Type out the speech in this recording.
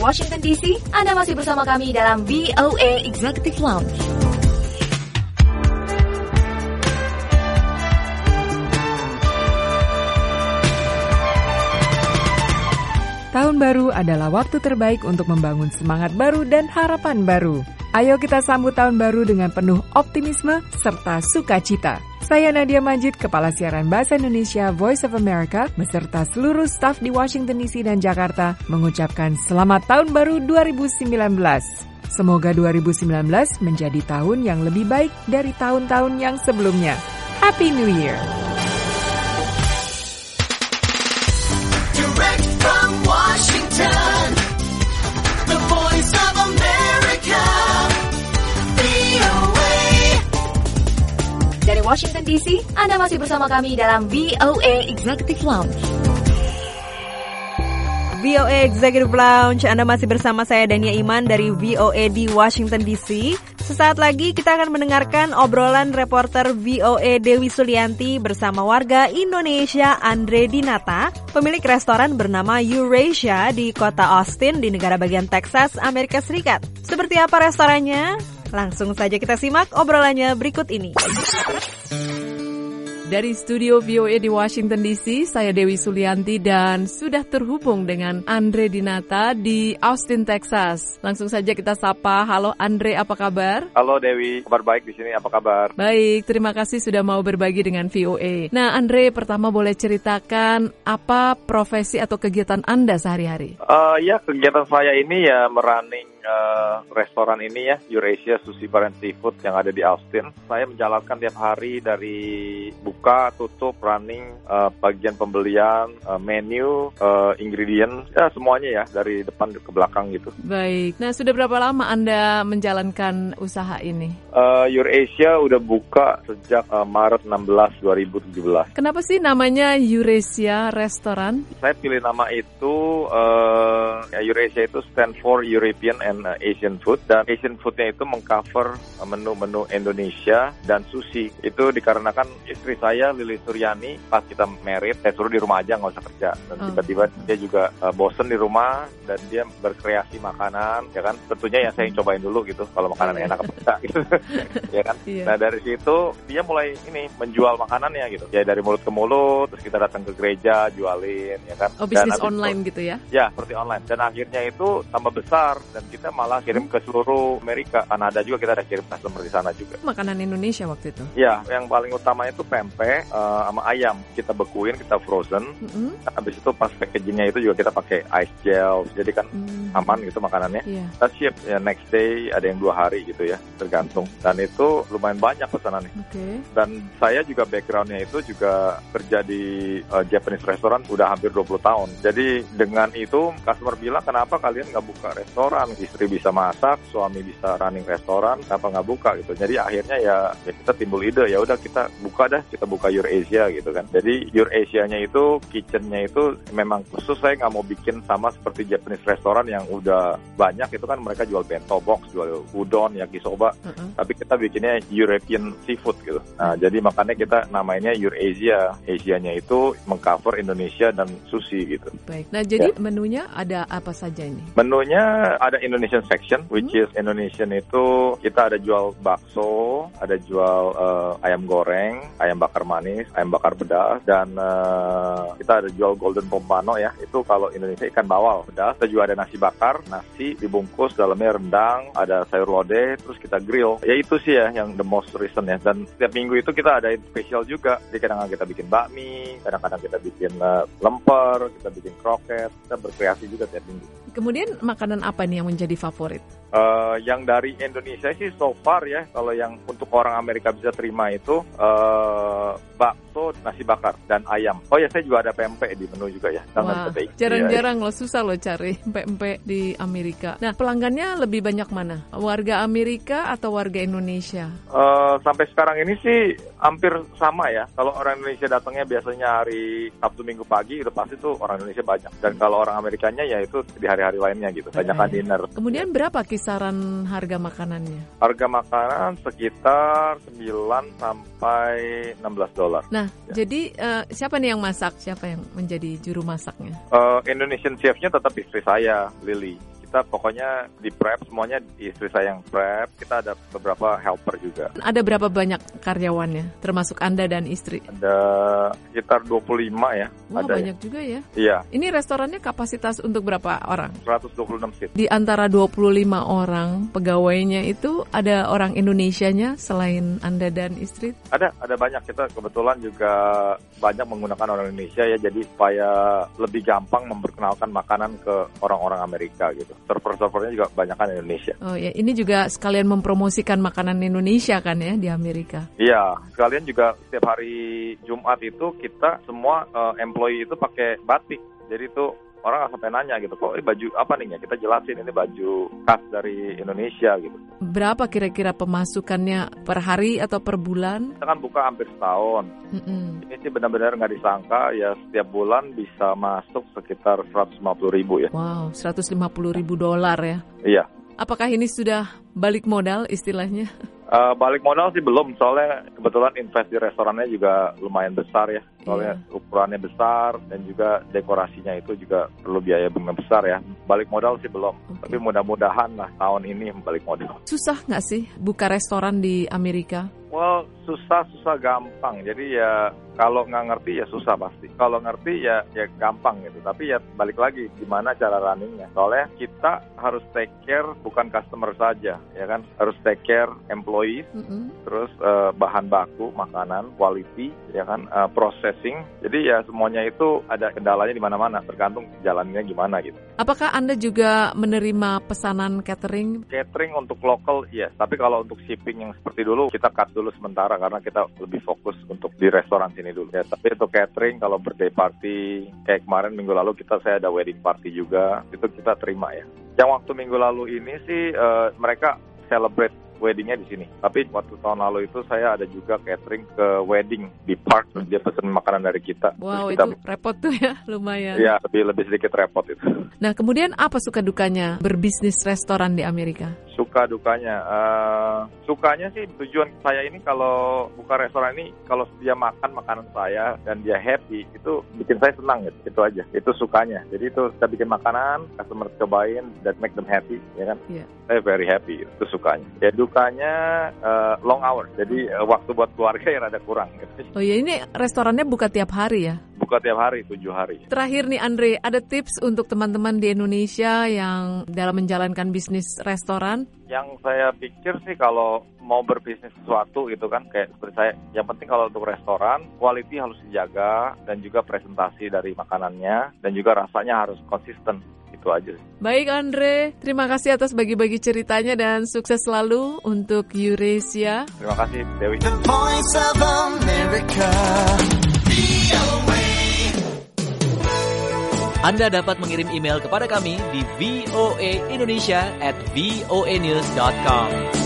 Washington DC, Anda masih bersama kami dalam VOA Executive Lounge. Tahun baru adalah waktu terbaik untuk membangun semangat baru dan harapan baru. Ayo kita sambut tahun baru dengan penuh optimisme serta sukacita. Saya Nadia Majid, Kepala Siaran Bahasa Indonesia Voice of America, beserta seluruh staf di Washington DC dan Jakarta, mengucapkan Selamat Tahun Baru 2019. Semoga 2019 menjadi tahun yang lebih baik dari tahun-tahun yang sebelumnya. Happy New Year! Direct from Washington, the Voice of America, VOA. Dari Washington DC, Anda masih bersama kami dalam VOA Executive Lounge. VOA Executive Lounge, Anda masih bersama saya Dania Iman dari VOA di Washington DC. Sesaat lagi kita akan mendengarkan obrolan reporter VOA Dewi Sulianti bersama warga Indonesia Andre Dinata, pemilik restoran bernama Eurasia di kota Austin di negara bagian Texas, Amerika Serikat. Seperti apa restorannya? Langsung saja kita simak obrolannya berikut ini. Dari studio VOA di Washington DC, saya Dewi Sulianti dan sudah terhubung dengan Andre Dinata di Austin, Texas. Langsung saja kita sapa. Halo Andre, apa kabar? Halo Dewi, kabar baik di sini. Apa kabar? Baik, terima kasih sudah mau berbagi dengan VOA. Nah Andre, pertama boleh ceritakan apa profesi atau kegiatan Anda sehari-hari? Ya, kegiatan saya ini ya merunning restoran ini ya, Eurasia Sushi Bar and Seafood yang ada di Austin. Saya menjalankan tiap hari dari buka, tutup, running, bagian pembelian, menu, ingredient, ya semuanya ya dari depan ke belakang gitu. Baik, nah sudah berapa lama Anda menjalankan usaha ini? Eurasia udah buka sejak Maret 16, 2017. Kenapa sih namanya Eurasia Restoran? Saya pilih nama itu, Eurasia itu stand for European and Asian Food, dan Asian Foodnya itu mengcover menu-menu Indonesia dan sushi. Itu dikarenakan istri saya, Lili Suryani, pas kita married, saya suruh di rumah aja, nggak usah kerja. Dan tiba-tiba dia juga bosen di rumah, dan dia berkreasi makanan, ya kan. Tentunya ya saya yang cobain dulu gitu, kalau makanan enak apa enggak gitu. Ya kan. Nah dari situ, dia mulai menjual makanannya gitu. Ya dari mulut ke mulut, terus kita datang ke gereja, jualin, ya kan. Oh, bisnis online gitu ya? Ya, seperti online. Dan akhirnya itu tambah besar, dan kita malah kirim ke seluruh Amerika. Kanada juga kita ada kirim customer di sana juga. Makanan Indonesia waktu itu? Ya, yang paling utamanya itu pempek sama ayam. Kita bekuin, kita frozen. Habis itu pas packagingnya itu juga kita pakai ice gel. Jadi kan aman gitu makanannya. Kita ship ya next day, ada yang 2 hari gitu ya, tergantung. Dan itu lumayan banyak pesanannya. Dan saya juga backgroundnya itu juga kerja di Japanese restaurant udah hampir 20 tahun. Jadi dengan itu customer bilang, kenapa kalian nggak buka restoran? Istri bisa masak, suami bisa running restoran, kenapa nggak buka gitu. Jadi akhirnya ya kita timbul ide, ya udah kita buka Eurasia gitu kan. Jadi Eurasia-nya itu, kitchen-nya itu memang khusus, saya nggak mau bikin sama seperti Japanese restoran yang udah banyak, itu kan mereka jual bento box, jual udon, yakisoba, tapi kita bikinnya European seafood gitu. Nah jadi makanya kita namanya Eurasia, Asia-nya itu mengcover Indonesia dan sushi gitu. Baik, nah jadi menunya ada apa saja ini? Menunya ada Indonesian section, which is Indonesian itu kita ada jual bakso, ada jual ayam goreng, ayam bakar manis, ayam bakar pedas, dan kita ada jual golden pompano ya, itu kalau Indonesia ikan bawal pedas. Kita juga ada nasi bakar, nasi dibungkus dalamnya rendang, ada sayur lodeh, terus kita grill. Ya itu sih ya yang the most recent ya. Dan setiap minggu itu kita ada spesial juga. Jadi kadang-kadang kita bikin bakmi, kadang-kadang kita bikin lemper, kita bikin kroket, kita berkreasi juga tiap minggu. Kemudian makanan apa nih yang menjadi favorit? Yang dari Indonesia sih so far ya, kalau yang untuk orang Amerika bisa terima itu bakso, nasi bakar, dan ayam. Oh ya, saya juga ada pempek di menu juga ya. Wah, jarang-jarang loh, susah loh cari pempek di Amerika. Nah, pelanggannya lebih banyak mana? Warga Amerika atau warga Indonesia? Sampai sekarang ini sih hampir sama ya. Kalau orang Indonesia datangnya biasanya hari Sabtu Minggu pagi, itu pasti tuh orang Indonesia banyak. Dan kalau orang Amerikanya ya itu di hari-hari lainnya gitu, banyakan dinner. Kemudian berapa kisaran harga makanannya? Harga makanan sekitar 9 sampai $16. Nah, jadi siapa nih yang masak? Siapa yang menjadi juru masaknya? Indonesian chef-nya tetap istri saya, Lily. Kita pokoknya di prep, semuanya istri saya yang prep. Kita ada beberapa helper juga. Ada berapa banyak karyawannya, termasuk Anda dan istri? Ada sekitar 25 ya. Wah, ada banyak juga ya. Iya. Ini restorannya kapasitas untuk berapa orang? 126 seat. Di antara 25 orang pegawainya itu ada orang Indonesianya selain Anda dan istri? Ada banyak. Kita kebetulan juga banyak menggunakan orang Indonesia ya, jadi supaya lebih gampang memperkenalkan makanan ke orang-orang Amerika gitu. Server-servernya juga banyakan Indonesia. Oh ya, ini juga sekalian mempromosikan makanan Indonesia kan ya di Amerika? Iya, sekalian juga setiap hari Jumat itu kita semua employee itu pakai batik. Jadi itu orang nggak sampai nanya gitu, kok ini baju apa nih ya? Kita jelasin ini baju khas dari Indonesia gitu. Berapa kira-kira pemasukannya per hari atau per bulan? Kita kan buka hampir setahun. Ini sih benar-benar nggak disangka ya, setiap bulan bisa masuk sekitar 150.000 ya. Wow, $150.000 ya? Iya. Apakah ini sudah balik modal istilahnya? Balik modal sih belum, soalnya kebetulan invest di restorannya juga lumayan besar ya. Soalnya ukurannya besar dan juga dekorasinya itu juga perlu biaya bunga besar ya. Balik modal sih belum, tapi mudah-mudahan lah tahun ini balik modal. Susah nggak sih buka restoran di Amerika? Well, susah gampang. Jadi ya kalau nggak ngerti ya susah pasti. Kalau ngerti ya gampang gitu. Tapi ya balik lagi gimana cara runningnya. Soalnya kita harus take care bukan customer saja, ya kan. Harus take care employees, terus bahan baku, makanan, quality, ya kan, processing. Jadi ya semuanya itu ada kendalanya di mana-mana. Tergantung jalannya gimana gitu. Apakah Anda juga menerima pesanan catering? Catering untuk lokal, yes. Tapi kalau untuk shipping yang seperti dulu kita cut dulu sementara karena kita lebih fokus untuk di restoran sini dulu. Ya, tapi untuk catering kalau birthday party kayak kemarin minggu lalu saya ada wedding party juga, itu kita terima ya. Yang waktu minggu lalu ini sih mereka celebrate weddingnya di sini. Tapi waktu tahun lalu itu saya ada juga catering ke wedding di park, terus dia pesen makanan dari kita. Wow, kita, itu repot tuh ya, lumayan. Iya, lebih sedikit repot itu. Nah, kemudian apa suka dukanya berbisnis restoran di Amerika? Suka dukanya, sukanya sih tujuan saya ini kalau buka restoran ini, kalau dia makan makanan saya dan dia happy, itu bikin saya senang gitu, itu aja. Itu sukanya. Jadi itu kita bikin makanan, customer cobain, that make them happy, ya kan? Yeah. Saya very happy, itu sukanya. Ya dukanya long hour, jadi waktu buat keluarga yang ada kurang. Gitu. Oh ya, ini restorannya buka tiap hari ya? Buka tiap hari, 7 hari. Terakhir nih Andre, ada tips untuk teman-teman di Indonesia yang dalam menjalankan bisnis restoran? Yang saya pikir sih kalau mau berbisnis sesuatu gitu kan, kayak seperti saya, yang penting kalau untuk restoran, quality harus dijaga dan juga presentasi dari makanannya dan juga rasanya harus konsisten. Itu aja. Baik Andre, terima kasih atas bagi-bagi ceritanya dan sukses selalu untuk Eurasia. Terima kasih Dewi. The Voice of America. Anda dapat mengirim email kepada kami di voaindonesia@voanews.com.